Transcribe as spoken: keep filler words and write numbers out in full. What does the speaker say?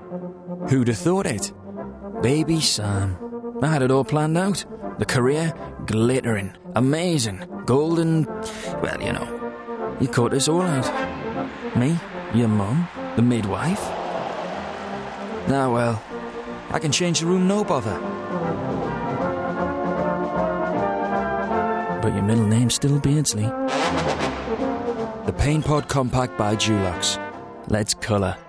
Who'd have thought it? Baby Sam. I had it all planned out. The career, glittering, amazing, golden... Well, you know, you cut us all out. Me, your mum, the midwife. Ah, well, I can change the room, no bother. But your middle name's still Beardsley. The Paint Pod Compact by Dulux. Let's colour.